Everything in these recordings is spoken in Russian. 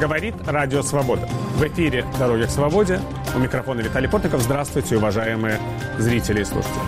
Говорит Радио Свобода. В эфире «Дороги к свободе». У микрофона Виталий Портников. Здравствуйте, уважаемые зрители и слушатели.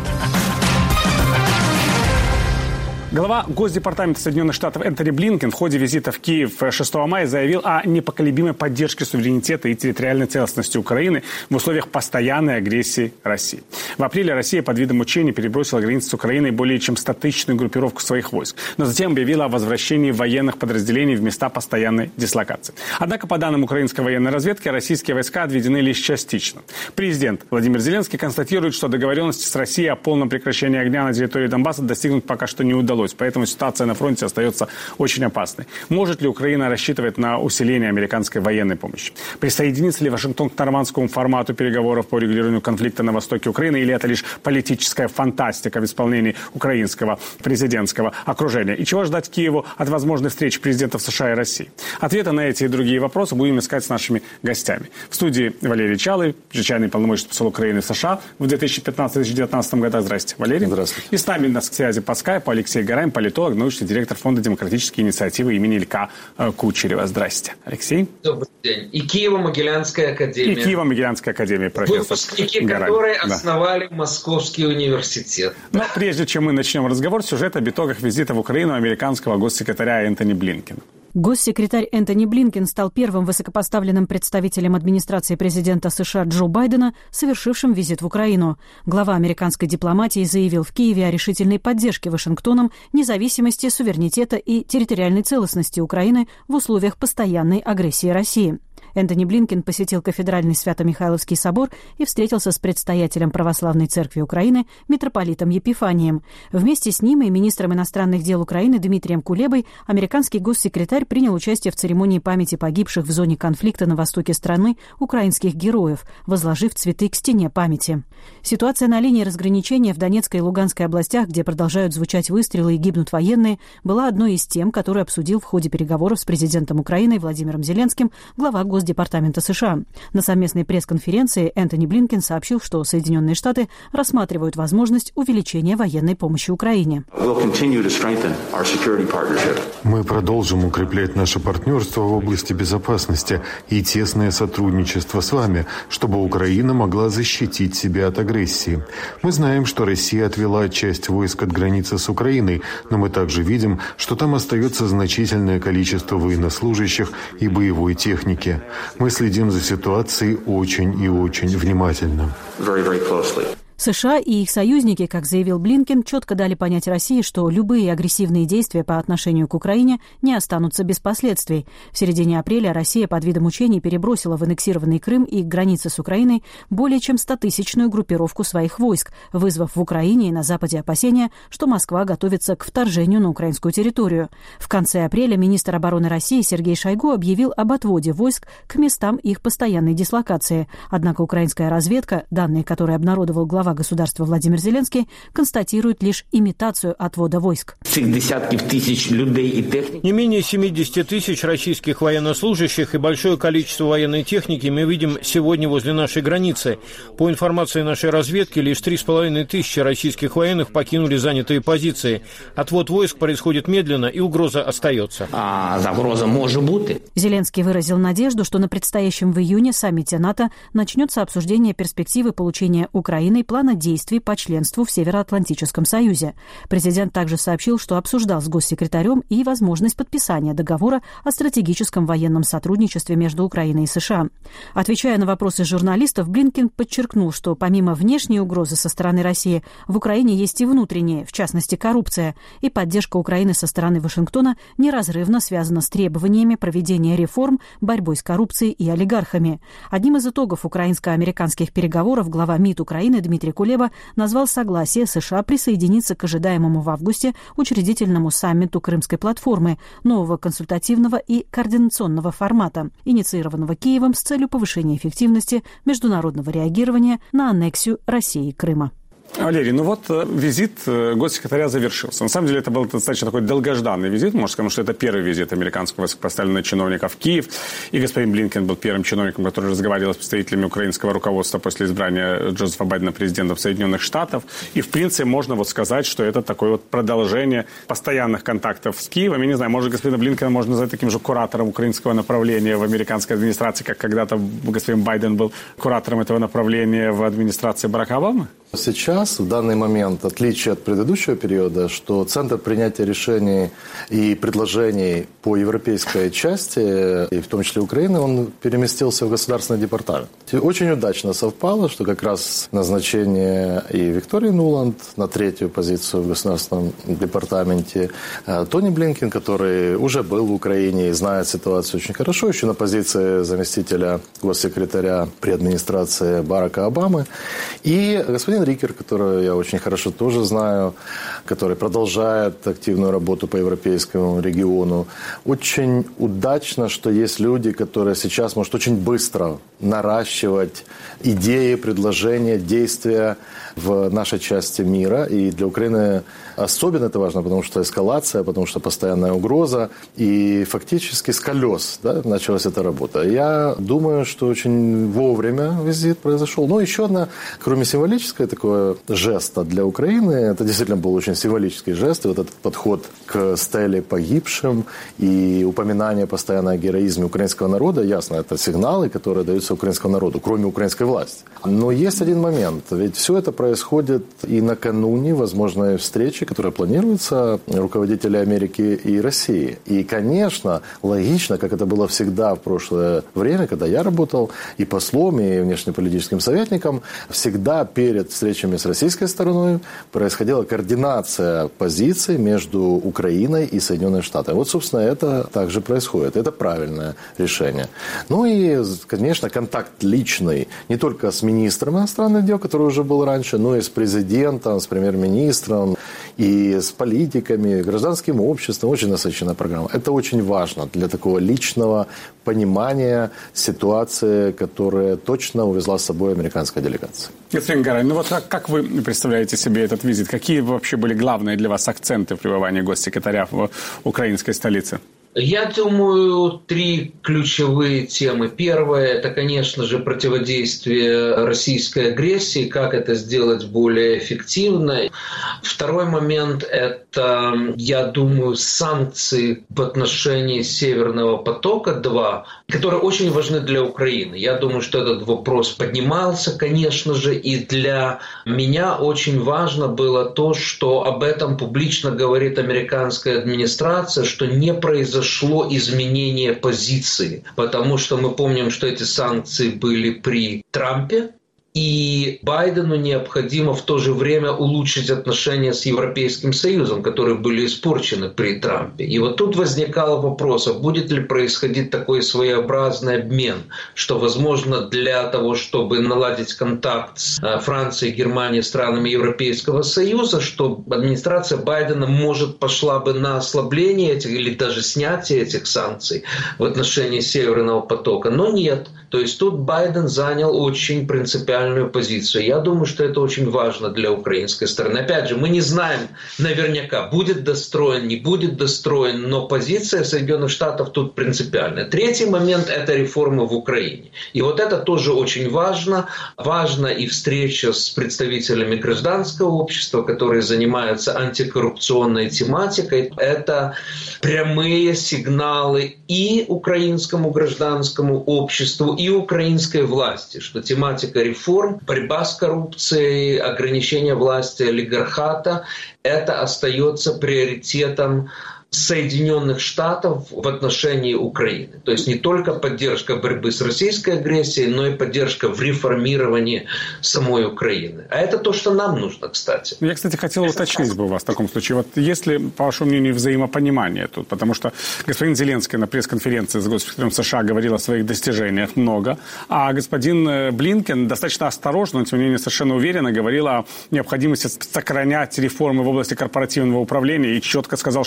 Глава Госдепартамента Соединенных Штатов Энтони Блинкен в ходе визита в Киев 6 мая заявил о непоколебимой поддержке суверенитета и территориальной целостности Украины в условиях постоянной агрессии России. В апреле Россия под видом учений перебросила границу с Украиной более чем 100-тысячную группировку своих войск, но затем объявила о возвращении военных подразделений в места постоянной дислокации. Однако, по данным украинской военной разведки, российские войска отведены лишь частично. Президент Владимир Зеленский констатирует, что договоренности с Россией о полном прекращении огня на территории Донбасса достигнуть пока что не удалось. Поэтому ситуация на фронте остается очень опасной. Может ли Украина рассчитывать на усиление американской военной помощи? Присоединится ли Вашингтон к нормандскому формату переговоров по регулированию конфликта на востоке Украины? Или это лишь политическая фантастика в исполнении украинского президентского окружения? И чего ждать Киеву от возможной встречи президентов США и России? Ответы на эти и другие вопросы будем искать с нашими гостями. В студии Валерий Чалый, чрезвычайный полномочный посол Украины в США в 2015-2019 годах. Здрасте, Валерий. Здравствуйте. И с нами на связи по скайпу Алексей Гарань, политолог, научный директор Фонда демократические инициативы имени Илька Кучерева. Здрасте, Алексей. Добрый день. И Киево-Могилянская академия. И Киево-Могилянская академия, профессор. Выпускники, которые основали Московский университет. Но прежде чем мы начнем разговор, сюжет об итогах визита в Украину американского госсекретаря Энтони Блинкена. Госсекретарь Энтони Блинкен стал первым высокопоставленным представителем администрации президента США Джо Байдена, совершившим визит в Украину. Глава американской дипломатии заявил в Киеве о решительной поддержке Вашингтоном независимости, суверенитета и территориальной целостности Украины в условиях постоянной агрессии России. Энтони Блинкен посетил кафедральный Свято-Михайловский собор и встретился с предстоятелем Православной Церкви Украины митрополитом Епифанием. Вместе с ним и министром иностранных дел Украины Дмитрием Кулебой американский госсекретарь принял участие в церемонии памяти погибших в зоне конфликта на востоке страны украинских героев, возложив цветы к стене памяти. Ситуация на линии разграничения в Донецкой и Луганской областях, где продолжают звучать выстрелы и гибнут военные, была одной из тем, которую обсудил в ходе переговоров с президентом Украины Владимиром Зеленским глава Госдепартамента США. На совместной пресс-конференции Энтони Блинкен сообщил, что Соединенные Штаты рассматривают возможность увеличения военной помощи Украине. Мы продолжим укреплять наше партнерство в области безопасности и тесное сотрудничество с вами, чтобы Украина могла защитить себя от агрессии. Мы знаем, что Россия отвела часть войск от границы с Украиной, но мы также видим, что там остается значительное количество военнослужащих и боевой техники. Мы следим за ситуацией очень и очень внимательно. США и их союзники, как заявил Блинкен, четко дали понять России, что любые агрессивные действия по отношению к Украине не останутся без последствий. В середине апреля Россия под видом учений перебросила в аннексированный Крым и к границе с Украиной более чем 100-тысячную группировку своих войск, вызвав в Украине и на Западе опасения, что Москва готовится к вторжению на украинскую территорию. В конце апреля министр обороны России Сергей Шойгу объявил об отводе войск к местам их постоянной дислокации. Однако украинская разведка, данные которые обнародовал глава государства Владимир Зеленский, констатирует лишь имитацию отвода войск. Десятков тысяч людей и техники. Не менее 70 тысяч российских военнослужащих и большое количество военной техники мы видим сегодня возле нашей границы. По информации нашей разведки, лишь 3,5 тысячи российских военных покинули занятые позиции. Отвод войск происходит медленно, и угроза остается. Загроза может быть. Зеленский выразил надежду, что на предстоящем в июне саммите НАТО начнется обсуждение перспективы получения Украиной плана действий по членству в Североатлантическом Союзе. Президент также сообщил, что обсуждал с госсекретарем и возможность подписания договора о стратегическом военном сотрудничестве между Украиной и США. Отвечая на вопросы журналистов, Блинкен подчеркнул, что помимо внешней угрозы со стороны России, в Украине есть и внутренние, в частности коррупция, и поддержка Украины со стороны Вашингтона неразрывно связана с требованиями проведения реформ, борьбой с коррупцией и олигархами. Одним из итогов украинско-американских переговоров глава МИД Украины Дмитрий Кулеба назвал согласие США присоединиться к ожидаемому в августе учредительному саммиту Крымской платформы, нового консультативного и координационного формата, инициированного Киевом с целью повышения эффективности международного реагирования на аннексию России Крыма. Валерий, визит госсекретаря завершился. На самом деле это был достаточно такой долгожданный визит. Можно сказать, что это первый визит американского высокопоставленного чиновника в Киев. И господин Блинкен был первым чиновником, который разговаривал с представителями украинского руководства после избрания Джозефа Байдена президентом Соединенных Штатов. И, в принципе, можно сказать, что это такое продолжение постоянных контактов с Киевом. Я не знаю, может, господина Блинкена можно назвать таким же куратором украинского направления в американской администрации, как когда-то господин Байден был куратором этого направления в администрации Барака Обамы? Сейчас, в данный момент, отличие от предыдущего периода, что центр принятия решений и предложений по европейской части, и в том числе Украины, он переместился в Государственный департамент. Очень удачно совпало, что как раз назначение и Виктории Нуланд на 3-ю позицию в Государственном департаменте, Тони Блинкен, который уже был в Украине и знает ситуацию очень хорошо, еще на позиции заместителя госсекретаря при администрации Барака Обамы, и господин Рикер, которого я очень хорошо тоже знаю, который продолжает активную работу по европейскому региону. Очень удачно, что есть люди, которые сейчас могут очень быстро наращивать идеи, предложения, действия в нашей части мира. И для Украины особенно это важно, потому что эскалация, потому что постоянная угроза. И фактически с колес началась эта работа. Я думаю, что очень вовремя визит произошел. Но еще одна, кроме символической такого жеста для Украины, это действительно был очень символический жест. И вот этот подход к стеле погибшим и упоминание постоянно о героизме украинского народа, ясно, это сигналы, которые даются украинскому народу, кроме украинской власти. Но есть один момент. Ведь все это происходит и накануне возможной встречи, которая планируется руководителей Америки и России. И, конечно, логично, как это было всегда в прошлое время, когда я работал и послом, и внешнеполитическим советником, всегда перед встречами с российской стороной происходила координация позиций между Украиной и Соединенными Штатами. Вот, собственно, это также происходит. Это правильное решение. Ну и, конечно, контакт личный не только с министром иностранных дел, который уже был раньше, но и с президентом, с премьер-министром, и с политиками, гражданским обществом. Очень насыщенная программа. Это очень важно для такого личного понимания ситуации, которая точно увезла с собой американская делегация. Господин Гарань, как вы представляете себе этот визит? Какие вообще были главные для вас акценты в пребывании госсекретаря в украинской столице? Я думаю, 3 ключевые темы. Первое – это, конечно же, противодействие российской агрессии, как это сделать более эффективно. Второй момент – это, я думаю, санкции в отношении Северного потока-2, которые очень важны для Украины. Я думаю, что этот вопрос поднимался, конечно же, и для меня очень важно было то, что об этом публично говорит американская администрация, что не произошло изменение позиции, потому что мы помним, что эти санкции были при Трампе, и Байдену необходимо в то же время улучшить отношения с Европейским Союзом, которые были испорчены при Трампе. И вот тут возникал вопрос, а будет ли происходить такой своеобразный обмен, что, возможно, для того, чтобы наладить контакт с Францией, Германией, странами Европейского Союза, что администрация Байдена, может, пошла бы на ослабление этих или даже снятие этих санкций в отношении Северного потока, но нет. То есть тут Байден занял очень принципиальную позицию. Я думаю, что это очень важно для украинской стороны. Опять же, мы не знаем наверняка, будет достроен, не будет достроен, но позиция Соединенных Штатов тут принципиальная. Третий момент – это реформы в Украине. И вот это тоже очень важно. Важна и встреча с представителями гражданского общества, которые занимаются антикоррупционной тематикой. Это прямые сигналы и украинскому гражданскому обществу, и украинской власти, что тематика реформ, борьба с коррупцией, ограничение власти олигархата – это остается приоритетом Соединенных Штатов в отношении Украины. То есть не только поддержка борьбы с российской агрессией, но и поддержка в реформировании самой Украины. А это то, что нам нужно, кстати. Я, кстати, хотел уточнить бы у вас в таком случае. Вот есть ли, по вашему мнению, взаимопонимание тут? Потому что господин Зеленский на пресс-конференции с госсекретарем США говорил о своих достижениях много, а господин Блинкен достаточно осторожно, но тем не менее совершенно уверенно говорил о необходимости сохранять реформы в области корпоративного управления и четко сказал, что он имеет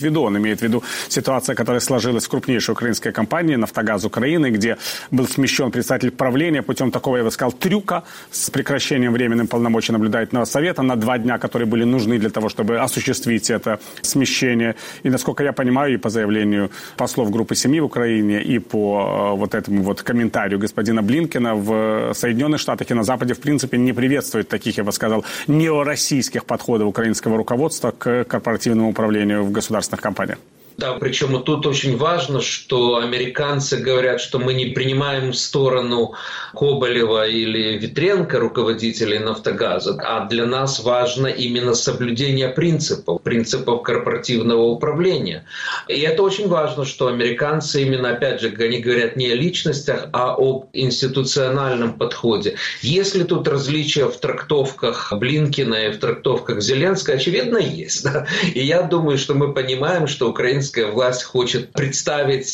в виду? Он имеет в виду ситуацию, которая сложилась в крупнейшей украинской компании «Нафтогаз Украины», где был смещен представитель правления путем такого, я бы сказал, трюка с прекращением временным полномочий наблюдательного совета на 2 дня, которые были нужны для того, чтобы осуществить это смещение. И, насколько я понимаю, и по заявлению послов группы 7 в Украине, и по вот этому вот комментарию господина Блинкена, в Соединенных Штатах и на Западе, в принципе, не приветствуют таких, я бы сказал, неороссийских подходов украинского руководства к корпоративному управлению в государственных компаниях. Да, причем и тут очень важно, что американцы говорят, что мы не принимаем сторону Коболева или Ветренко, руководителей «Нафтогаза», а для нас важно именно соблюдение принципов корпоративного управления. И это очень важно, что американцы именно, опять же, они говорят не о личностях, а об институциональном подходе. Если тут различия в трактовках Блинкена и в трактовках Зеленского, очевидно, есть. Да? И я думаю, что мы понимаем, что украинская власть хочет представить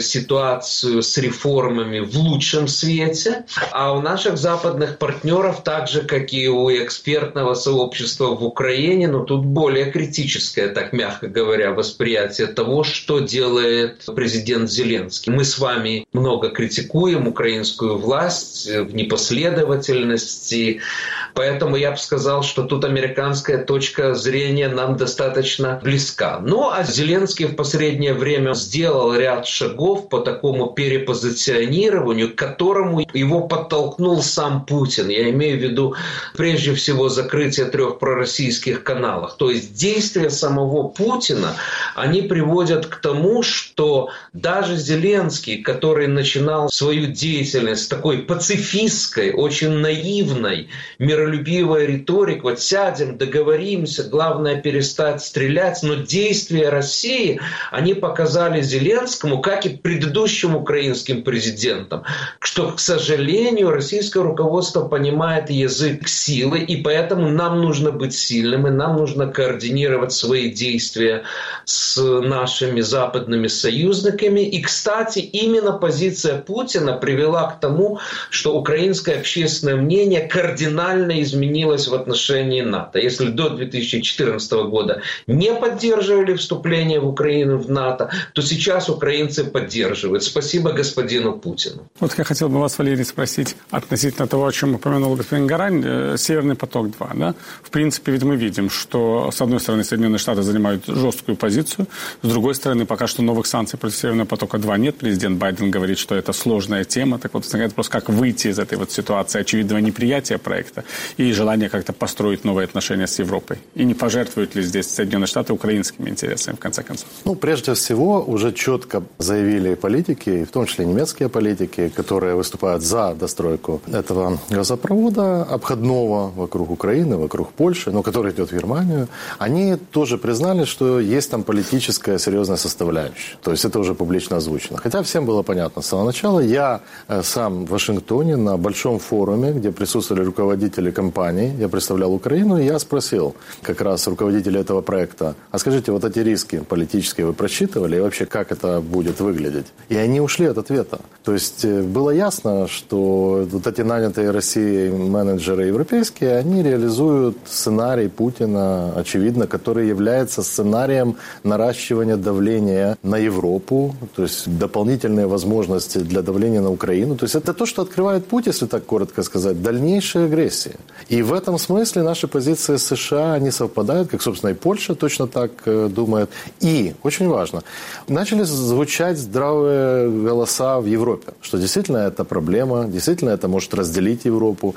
ситуацию с реформами в лучшем свете, а у наших западных партнеров, так же, как и у экспертного сообщества в Украине, но тут более критическое, так мягко говоря, восприятие того, что делает президент Зеленский. Мы с вами много критикуем украинскую власть в непоследовательности, поэтому я бы сказал, что тут американская точка зрения нам достаточно близка. Ну, а Зеленский в последнее время сделал ряд шагов по такому перепозиционированию, к которому его подтолкнул сам Путин. Я имею в виду, прежде всего, закрытие 3 пророссийских каналов. То есть действия самого Путина, они приводят к тому, что даже Зеленский, который начинал свою деятельность с такой пацифистской, очень наивной, миролюбивой риторикой, вот сядем, договоримся, главное перестать стрелять, но действия России, они показали Зеленскому, как и предыдущим украинским президентам, что, к сожалению, российское руководство понимает язык силы, и поэтому нам нужно быть сильным, и нам нужно координировать свои действия с нашими западными союзниками. И, кстати, именно позиция Путина привела к тому, что украинское общественное мнение кардинально изменилось в отношении НАТО. Если до 2014 года не поддерживали вступление в Украину в НАТО, то сейчас украинцы поддерживают. Спасибо господину Путину. Вот я хотел бы вас, Валерий, спросить относительно того, о чем упомянул господин Гарань, «Северный поток-2». Да? В принципе, ведь мы видим, что, с одной стороны, Соединенные Штаты занимают жесткую позицию, с другой стороны, пока что новых санкций против «Северного потока-2» нет. Президент Байден говорит, что это сложная тема. Так вот, возникает вопрос, как выйти из этой вот ситуации очевидного неприятия проекта и желания как-то построить новые отношения с Европой? И не пожертвуют ли здесь Соединенные Штаты украинскими интересами, в конце концов? Ну, прежде всего, уже четко заявили политики, в том числе немецкие политики, которые выступают за достройку этого газопровода обходного вокруг Украины, вокруг Польши, но который идет в Германию, они тоже признали, что есть там политическая серьезная составляющая. То есть это уже публично озвучено. Хотя всем было понятно с самого начала. Я сам в Вашингтоне на большом форуме, где присутствовали руководители компаний, я представлял Украину, и я спросил как раз руководителя этого проекта, а скажите, вот эти риски политические вы просчитывали, и вообще как это будет выглядеть? И они ушли от ответа. То есть было ясно, что вот эти нанятые Россией менеджеры европейские, они реализуют сценарий Путина, очевидно, который является сценарием наращивания давления на Европу, то есть дополнительные возможности для давления на Украину. То есть это то, что открывает путь, если так коротко сказать, дальнейшей агрессии. И в этом смысле наши позиции США, они совпадают, как, собственно, и Польша точно так думает. И, очень важно, начали звучать здравые голоса в Европе, что действительно это проблема, действительно это может разделить Европу.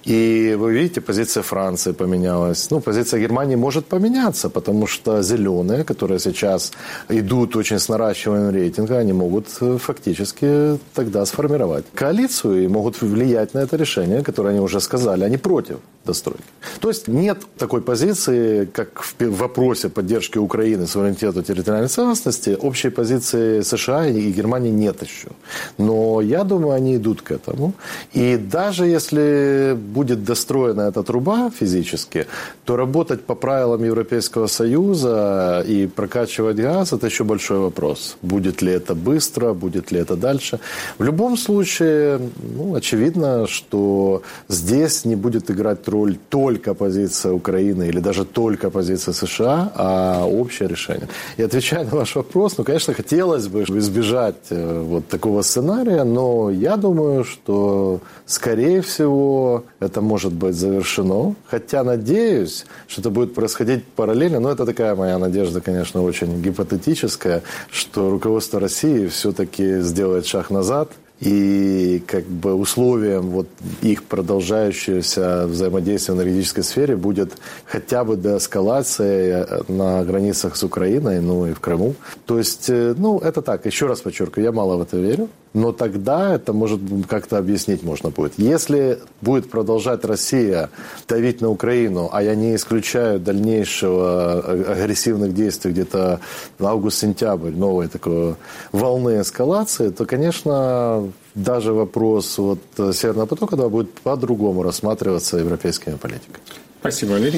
И вы видите, позиция Франции поменялась. Ну, позиция Германии может поменяться, потому что зеленые, которые сейчас идут очень с наращиванием рейтинга, они могут фактически тогда сформировать коалицию и могут влиять на это решение, которое они уже сказали, они против достройки. То есть нет такой позиции, как в вопросе поддержки Украины суверенитету территориальной целостности, общей позиции США и Германии нет еще. Но я думаю, они идут к этому. И даже если будет достроена эта труба физически, то работать по правилам Европейского Союза и прокачивать газ – это еще большой вопрос. Будет ли это быстро, будет ли это дальше. В любом случае, очевидно, что здесь не будет играть роль только позиция Украины или даже только позиция США, а общее решение. И отвечая отвечая на ваш вопрос, конечно, хотелось бы избежать вот такого сценария, но я думаю, что, скорее всего, это может быть завершено. Хотя надеюсь, что это будет происходить параллельно, но это такая моя надежда, конечно, очень гипотетическая, что руководство России все-таки сделает шаг назад. И условием вот их продолжающегося взаимодействия в энергетической сфере будет хотя бы деэскалация на границах с Украиной, и в Крыму. То есть, это так, еще раз подчеркиваю, я мало в это верю. Но тогда это может как-то объяснить можно будет. Если будет продолжать Россия давить на Украину, а я не исключаю дальнейшего агрессивных действий где-то в август-сентябрь, новой такой волны эскалации, то, конечно, даже вопрос Северного потока будет по-другому рассматриваться европейскими политиками. Спасибо, Валерий.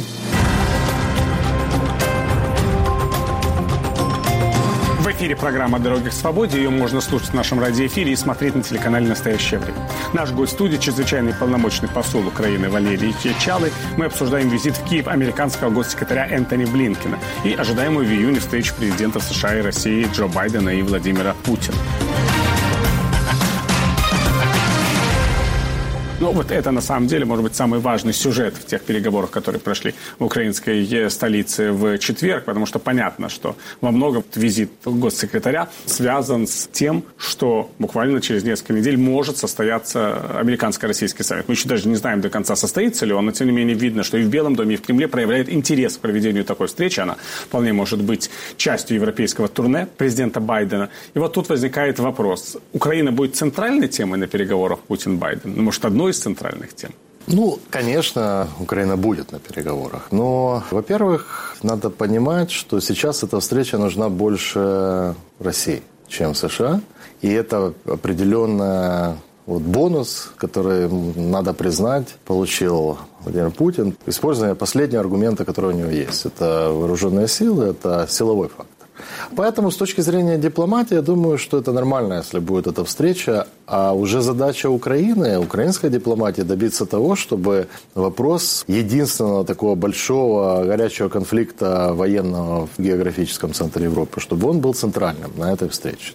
В эфире программа «Дороги к свободе». Ее можно слушать в нашем радиоэфире и смотреть на телеканале «Настоящее время». Наш гость в студии – чрезвычайный полномочный посол Украины Валерий Чалый. Мы обсуждаем визит в Киев американского госсекретаря Энтони Блинкена и ожидаемую в июне встречу президента США и России Джо Байдена и Владимира Путина. Это, на самом деле, может быть, самый важный сюжет в тех переговорах, которые прошли в украинской столице в четверг, потому что понятно, что во многом визит госсекретаря связан с тем, что буквально через несколько недель может состояться американско-российский саммит. Мы еще даже не знаем до конца, состоится ли он, но, тем не менее, видно, что и в Белом доме, и в Кремле проявляют интерес к проведению такой встречи. Она вполне может быть частью европейского турне президента Байдена. И вот тут возникает вопрос. Украина будет центральной темой на переговорах Путин-Байден? Может, одной из центральных тем? Конечно, Украина будет на переговорах. Но, во-первых, надо понимать, что сейчас эта встреча нужна больше России, чем США. И это определенно бонус, который, надо признать, получил Владимир Путин, используя последние аргументы, которые у него есть. Это вооруженные силы, это силовой фактор. Поэтому с точки зрения дипломатии, я думаю, что это нормально, если будет эта встреча. А уже задача Украины, украинской дипломатии, добиться того, чтобы вопрос единственного такого большого горячего конфликта военного в географическом центре Европы, чтобы он был центральным на этой встрече.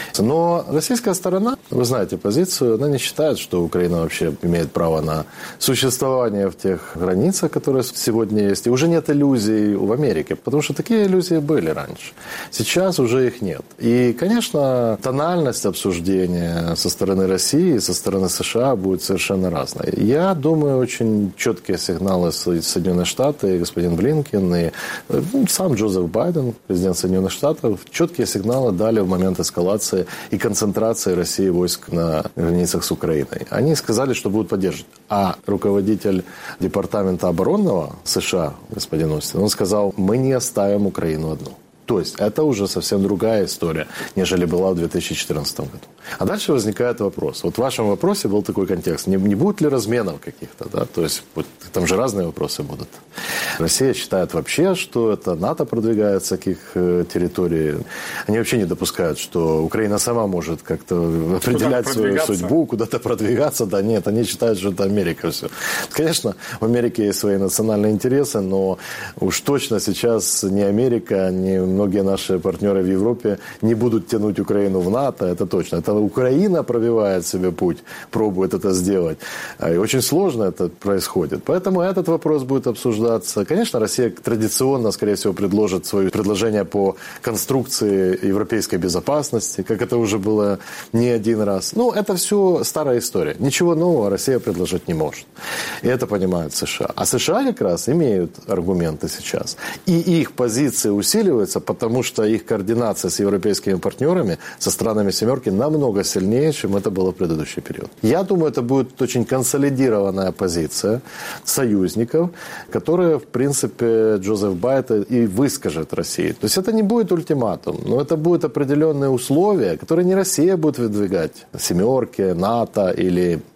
Но российская сторона, вы знаете позицию, она не считает, что Украина вообще имеет право на существование в тех границах, которые сегодня есть. И уже нет иллюзий в Америке, потому что такие иллюзии были раньше. Сейчас уже их нет. И, конечно, тональность обсуждения со стороны России и со стороны США будет совершенно разной. Я думаю, очень четкие сигналы Соединенных Штатов, и господин Блинкен, и сам Джозеф Байден, президент Соединенных Штатов, четкие сигналы дали в момент эскалации и концентрации России войск на границах с Украиной. Они сказали, что будут поддерживать. А руководитель Департамента оборонного США, господин Остин, он сказал, мы не оставим Украину одну. То есть это уже совсем другая история, нежели была в 2014 году. А дальше возникает вопрос. В вашем вопросе был такой контекст. Не будет ли разменов каких-то? Да? То есть там же разные вопросы будут. Россия считает вообще, что это НАТО продвигается к их территории. Они вообще не допускают, что Украина сама может как-то определять свою судьбу, куда-то продвигаться. Да нет, они считают, что это Америка все. Конечно, в Америке есть свои национальные интересы, но уж точно сейчас ни Америка, ни многие наши партнеры в Европе не будут тянуть Украину в НАТО, это точно. Это Украина пробивает себе путь, пробует это сделать. И очень сложно это происходит. Поэтому этот вопрос будет обсуждаться. Конечно, Россия традиционно, скорее всего, предложит свое предложение по конструкции европейской безопасности, как это уже было не один раз. Это все старая история. Ничего нового Россия предложить не может. И это понимают США. А США как раз имеют аргументы сейчас. И их позиции усиливаются, потому что их координация с европейскими партнерами, со странами «семерки» намного сильнее, чем это было в предыдущий период. Я думаю, это будет очень консолидированная позиция союзников, которые, в принципе, Джозеф Байден и выскажет России. То есть это не будет ультиматум, но это будут определенные условия, которые не Россия будет выдвигать. «Семерки», НАТО или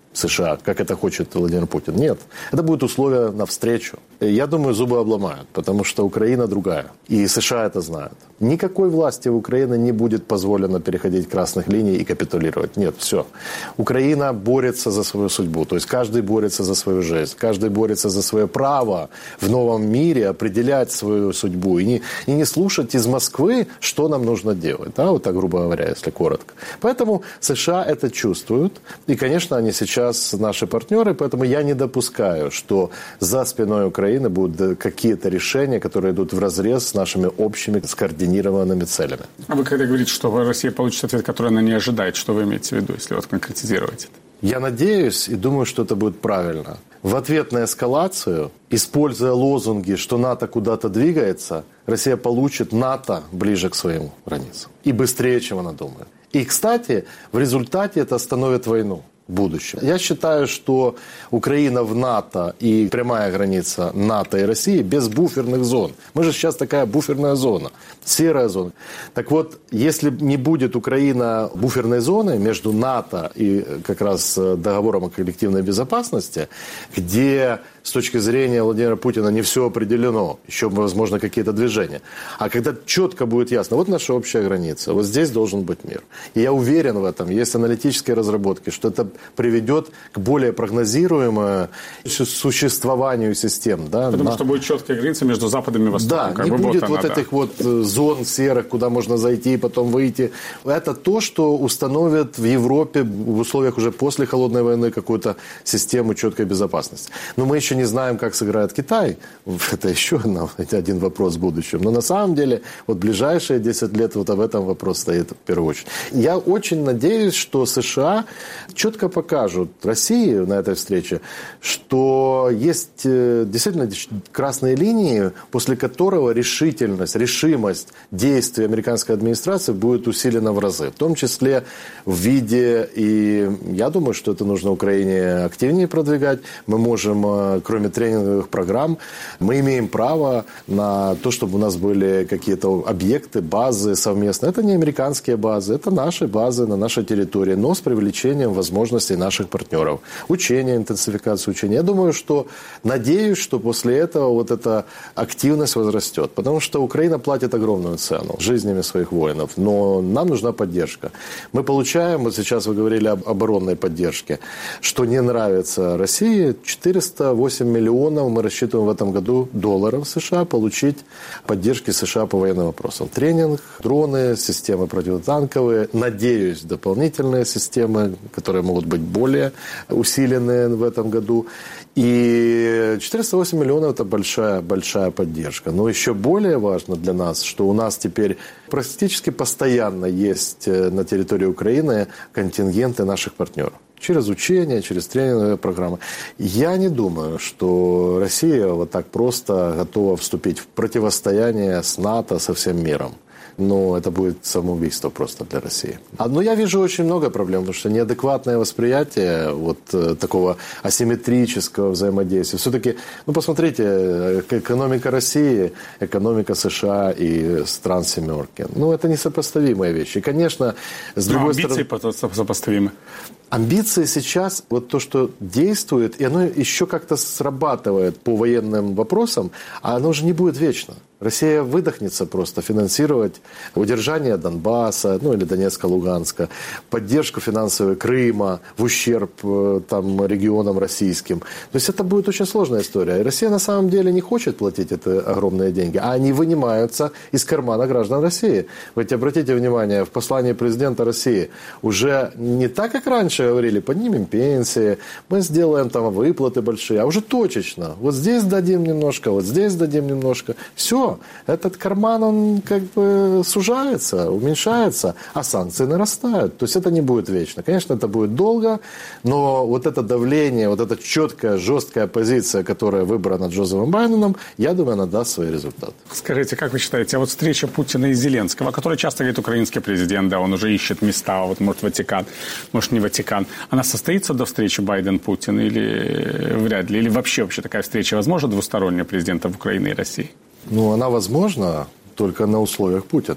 США, как это хочет Владимир Путин. Нет, это будут условия навстречу. Я думаю, зубы обломают, потому что Украина другая. И США это знают. Никакой власти в Украине не будет позволено переходить красных линий и капитулировать. Нет, все. Украина борется за свою судьбу. То есть каждый борется за свою жизнь. Каждый борется за свое право в новом мире определять свою судьбу. И не слушать из Москвы, что нам нужно делать. Да? Вот так, грубо говоря, если коротко. Поэтому США это чувствуют. И, конечно, они сейчас наши партнеры. Поэтому я не допускаю, что за спиной Украины будут какие-то решения, которые идут вразрез с нашими общими скоординированными целями. А вы когда говорите, что Россия получит ответ, который она не ожидает, что вы имеете в виду, если вот конкретизировать это? Я надеюсь и думаю, что это будет правильно. В ответ на эскалацию, используя лозунги, что НАТО куда-то двигается, Россия получит НАТО ближе к своим границам. И быстрее, чем она думает. И, кстати, в результате это остановит войну в будущем. Я считаю, что Украина в НАТО и прямая граница НАТО и России без буферных зон. Мы же сейчас такая буферная зона, серая зона. Так вот, если не будет Украина буферной зоной между НАТО и как раз договором о коллективной безопасности, где с точки зрения Владимира Путина не все определено, еще, возможно, какие-то движения. А когда четко будет ясно, вот наша общая граница, вот здесь должен быть мир. И я уверен в этом, есть аналитические разработки, что это приведет к более прогнозируемому существованию систем. Да, потому что будет четкая граница между Западом и Востоком. Да, не будет вот этих вот зон серых, куда можно зайти и потом выйти. Это то, что установит в Европе в условиях уже после Холодной войны какую-то систему четкой безопасности. Но мы еще не знаем, как сыграет Китай. Это еще один вопрос в будущем. Но на самом деле, вот ближайшие 10 лет вот об этом вопрос стоит в первую очередь. Я очень надеюсь, что США четко покажут России на этой встрече, что есть действительно красные линии, после которого решимость действий американской администрации будет усилена в разы. В том числе в виде, и я думаю, что это нужно Украине активнее продвигать. Мы можем, кроме тренинговых программ, мы имеем право на то, чтобы у нас были какие-то объекты, базы совместные. Это не американские базы, это наши базы на нашей территории, но с привлечением возможностей наших партнеров. Учения, интенсификация учения. Я думаю, надеюсь, что после этого вот эта активность возрастет. Потому что Украина платит огромную цену жизнями своих воинов. Но нам нужна поддержка. Мы получаем, вот сейчас вы говорили об оборонной поддержке, что не нравится России, 408 миллионов мы рассчитываем в этом году долларов США получить поддержки США по военным вопросам. Тренинг, дроны, системы противотанковые, надеюсь, дополнительные системы, которые могут быть более усиленные в этом году. И 408 миллионов – это большая поддержка. Но еще более важно для нас, что у нас теперь практически постоянно есть на территории Украины контингенты наших партнеров. Через учения, через тренинговые программы. Я не думаю, что Россия вот так просто готова вступить в противостояние с НАТО, со всем миром. Но это будет самоубийство просто для России. Но я вижу очень много проблем, потому что неадекватное восприятие вот такого асимметрического взаимодействия. Все-таки, посмотрите, экономика России, экономика США и стран семерки. Это несопоставимые вещи. И, конечно, с другой стороны... Амбиции сопоставимы. Амбиции сейчас, вот то, что действует, и оно еще как-то срабатывает по военным вопросам, а оно уже не будет вечно. Россия выдохнется просто финансировать удержание Донбасса, или Донецка, Луганска, поддержку финансовую Крыма в ущерб регионам российским. То есть это будет очень сложная история. И Россия на самом деле не хочет платить это огромные деньги, а они вынимаются из кармана граждан России. Ведь обратите внимание, в послании президента России уже не так, как раньше говорили, поднимем пенсии, мы сделаем выплаты большие, а уже точечно. Вот здесь дадим немножко, вот здесь дадим немножко. Все. Этот карман, он сужается, уменьшается, а санкции нарастают. То есть это не будет вечно. Конечно, это будет долго, но вот это давление, вот эта четкая, жесткая позиция, которая выбрана Джозефом Байденом, я думаю, она даст свои результаты. Скажите, как вы считаете, вот встреча Путина и Зеленского, о которой часто говорит украинский президент, да, он уже ищет места, может Ватикан, может не Ватикан, она состоится до встречи Байден-Путин или вряд ли? Или вообще такая встреча возможна двусторонняя президентов Украины и России? Она возможна только на условиях Путина.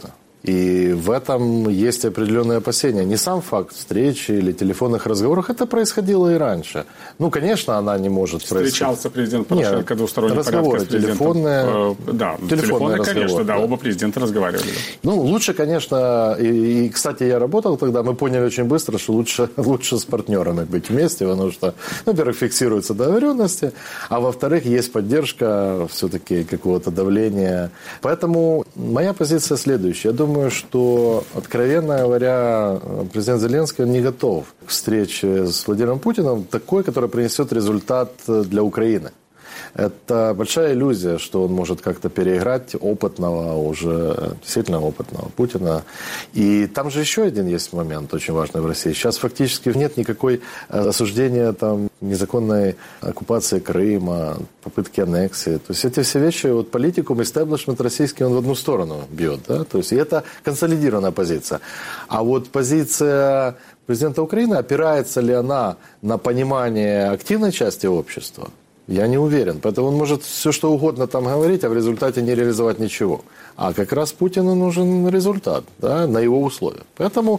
И в этом есть определенные опасения. Не сам факт встречи или телефонных разговоров, это происходило и раньше. Ну, конечно, она не может Встречался президент Порошенко двустороннем разговоры, порядке с президентом. Телефонные, конечно, разговоры, да, оба президента разговаривали. Ну, лучше, конечно, и, кстати, я работал тогда, мы поняли очень быстро, что лучше с партнерами быть вместе, потому что, во-первых, фиксируются договоренности, а во-вторых, есть поддержка все-таки какого-то давления. Поэтому моя позиция следующая. Я думаю, что, откровенно говоря, президент Зеленский не готов к встрече с Владимиром Путиным такой, который принесет результат для Украины. Это большая иллюзия, что он может как-то переиграть опытного, уже действительно опытного Путина. И там же еще один есть момент очень важный в России. Сейчас фактически нет никакой осуждения там, незаконной оккупации Крыма, попытки аннексии. То есть эти все вещи, вот политикум, истеблишмент российский, он в одну сторону бьет. Да? То есть и это консолидированная позиция. А вот позиция президента Украины, опирается ли она на понимание активной части общества? Я не уверен. Поэтому он может все что угодно там говорить, а в результате не реализовать ничего. А как раз Путину нужен результат, да, на его условиях. Поэтому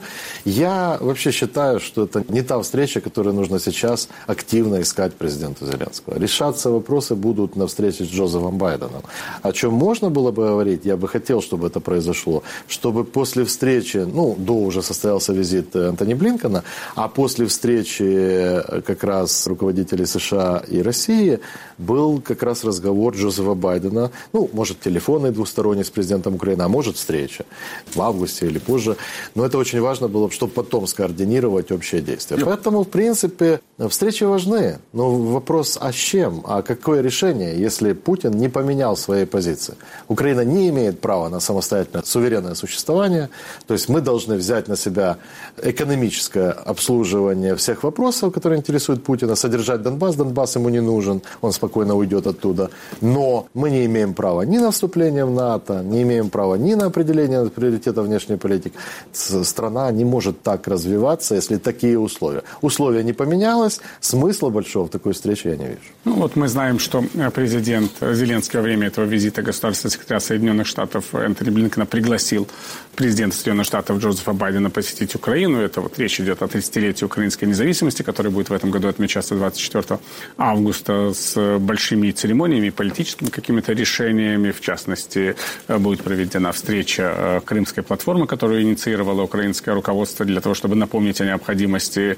я вообще считаю, что это не та встреча, которую нужно сейчас активно искать президенту Зеленского. Решаться вопросы будут на встрече с Джозефом Байденом. О чем можно было бы говорить, я бы хотел, чтобы это произошло, чтобы после встречи, до уже состоялся визит Энтони Блинкена, а после встречи как раз руководителей США и России был как раз разговор Джозефа Байдена, может, телефонный двусторонний с президентом Украины, а может, встреча в августе или позже. Но это очень важно было, чтобы потом скоординировать общее действие. Поэтому, в принципе, встречи важны. Но вопрос, а с чем? А какое решение, если Путин не поменял своей позиции? Украина не имеет права на самостоятельное, суверенное существование. То есть мы должны взять на себя экономическое обслуживание всех вопросов, которые интересуют Путина, содержать Донбасс. Донбасс ему не нужен, он спокойно уйдет оттуда. Но мы не имеем права ни на вступление в НАТО, не имеем права ни на определение приоритета внешней политики. Страна не может так развиваться, если такие условия. Условия не поменялось, смысла большого в такой встрече я не вижу. Мы знаем, что президент Зеленский во время этого визита государственного секретаря Соединенных Штатов Энтони Блинкена пригласил президента Соединенных Штатов Джозефа Байдена посетить Украину. Это речь идет о 30-летии украинской независимости, которая будет в этом году отмечаться 24 августа с большими церемониями, политическими какими-то решениями. В частности, будет проведена встреча Крымской платформы, которую инициировало украинское руководство для того, чтобы напомнить о необходимости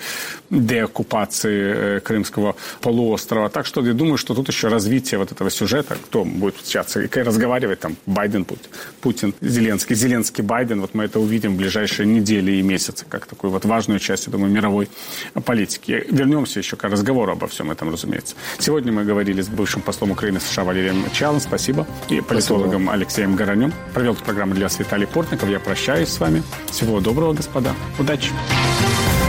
деоккупации Крымского полуострова. Так что я думаю, что тут еще развитие этого сюжета, кто будет сейчас разговаривать, Байден, Путин, Зеленский, Байден, мы это увидим в ближайшие недели и месяцы, как такую важную часть, я думаю, мировой политики. Вернемся еще к разговору обо всем этом, разумеется. Сегодня мы говорили с бывшим послом Украины в США Валерием Чалом, спасибо, и политологом Алексеем Горанем. Провел эту программу для вас Виталий Портников. Я прощаюсь с вами. Всего доброго, господа. Удачи.